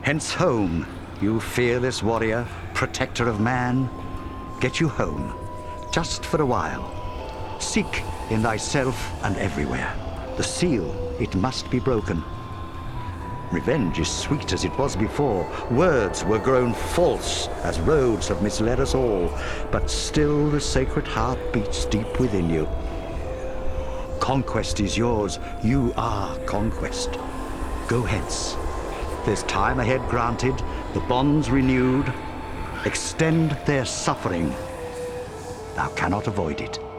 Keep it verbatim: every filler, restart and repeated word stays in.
Hence home, you fearless warrior, protector of man. Get you home, just for a while. Seek in thyself and everywhere. The seal, it must be broken. Revenge is sweet as it was before. Words were grown false as roads have misled us all. But still the sacred heart beats deep within you. Conquest is yours. You are conquest. Go hence. There's time ahead granted, the bonds renewed. Extend their suffering. Thou cannot avoid it.